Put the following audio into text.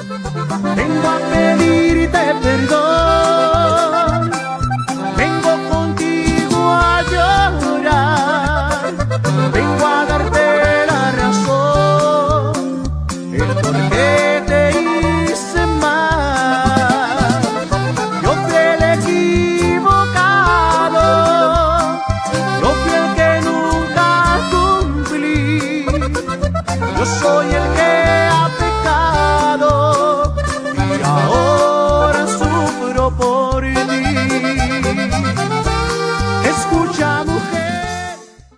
Vengo a pedirte perdón, vengo contigo a llorar, vengo a darte la razón, el por qué te hice mal. Yo fui el equivocado, yo fui el que nunca cumplí, yo soy el